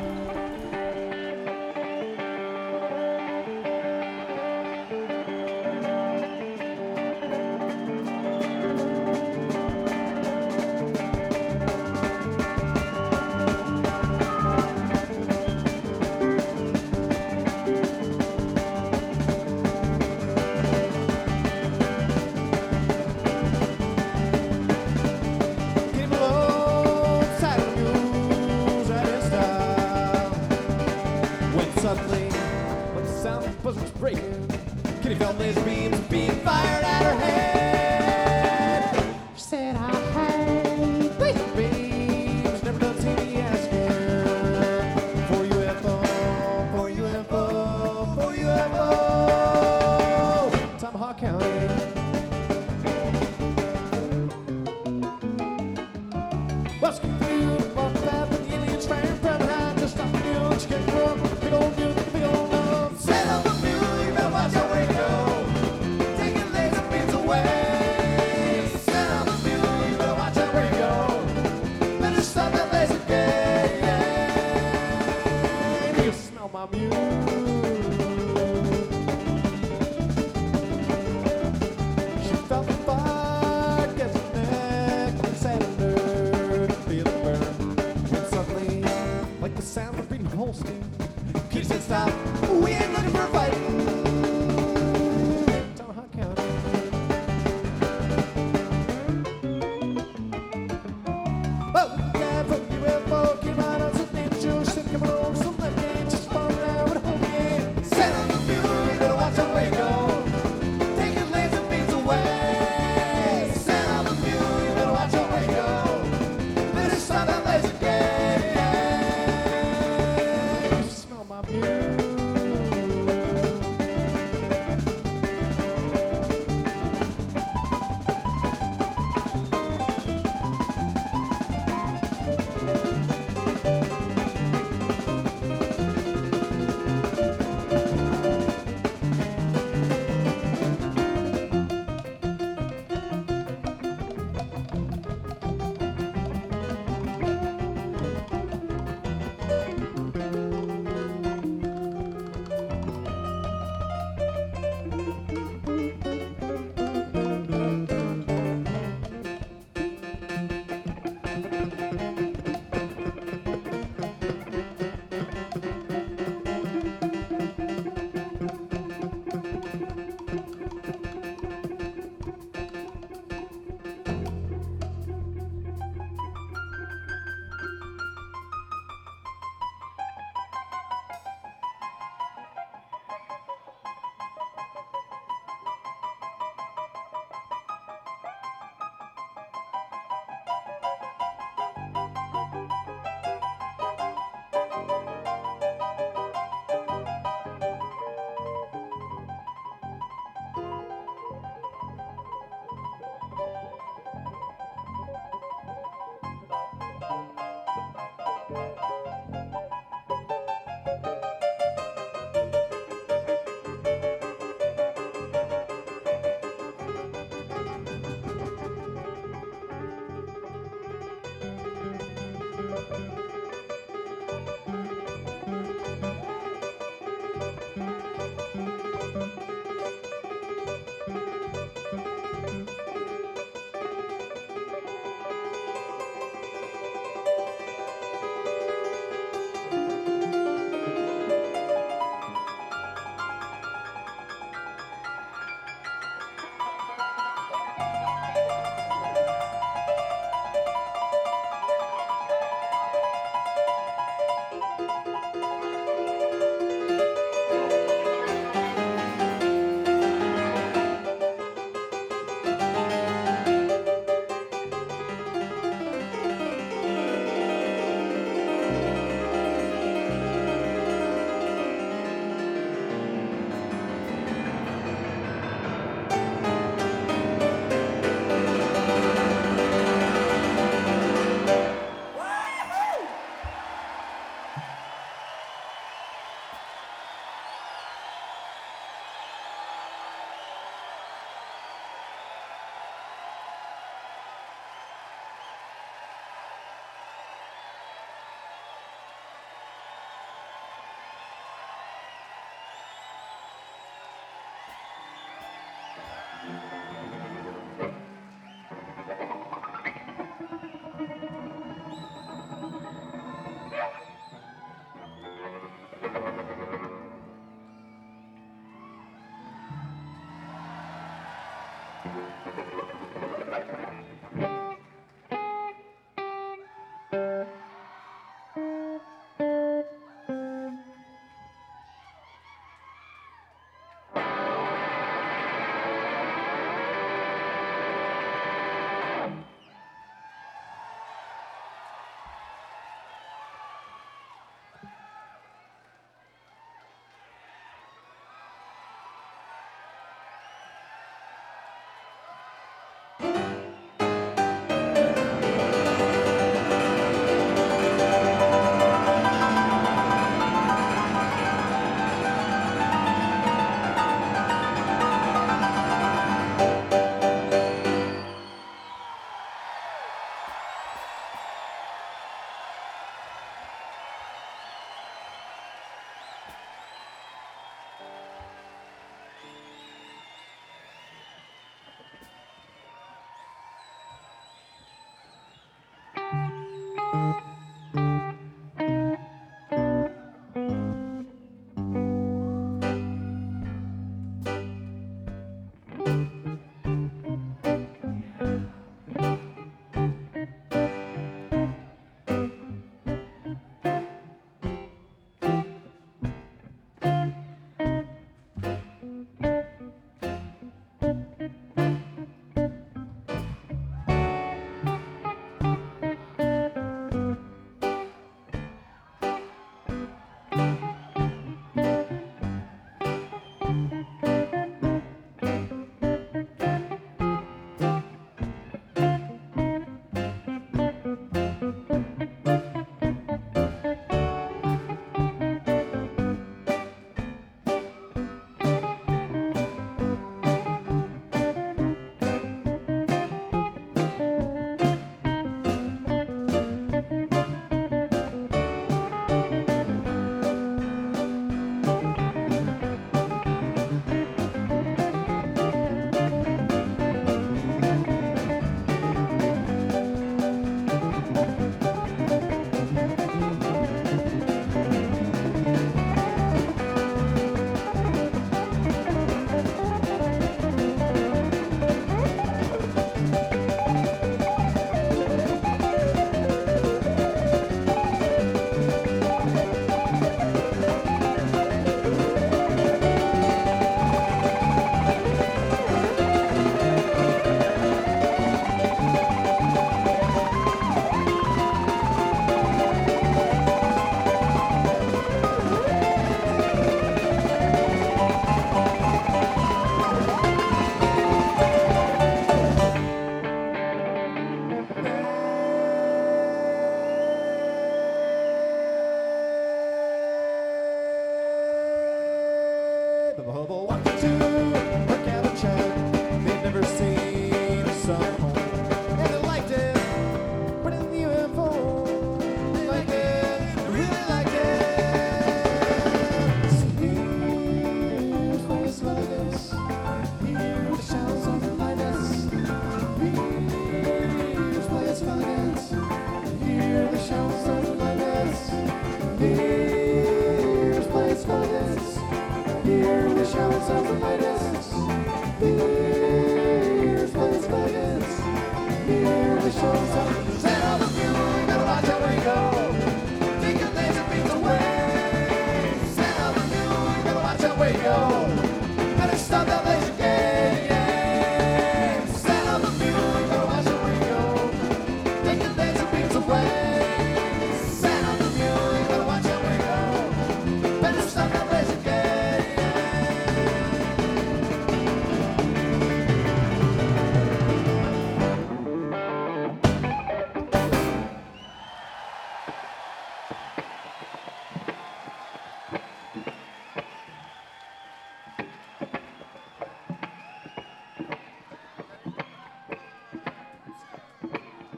Suddenly, when the sound of buzzards breaking, Kitty felt laser beams being fired at her head. She said, I hate laser beams, never done see me asking for UFO, for UFO, for UFO. Tomahawk County. What's confused about that when the aliens ran from behind, just stop the mule, chicken run. Sound of being Holstein. Kitty said, stop. We ain't looking for a fight. Tomahawk County. Oh, yeah, from UFO came out on some nature. Said, come on, some left hand, just fall down with a home game. Set on the mule, you better watch out where you go. Taking laser beams away. Set on the mule, you better watch out where you go. Better stop that laser game. Here's place for this. Hear the shouts of the lightning.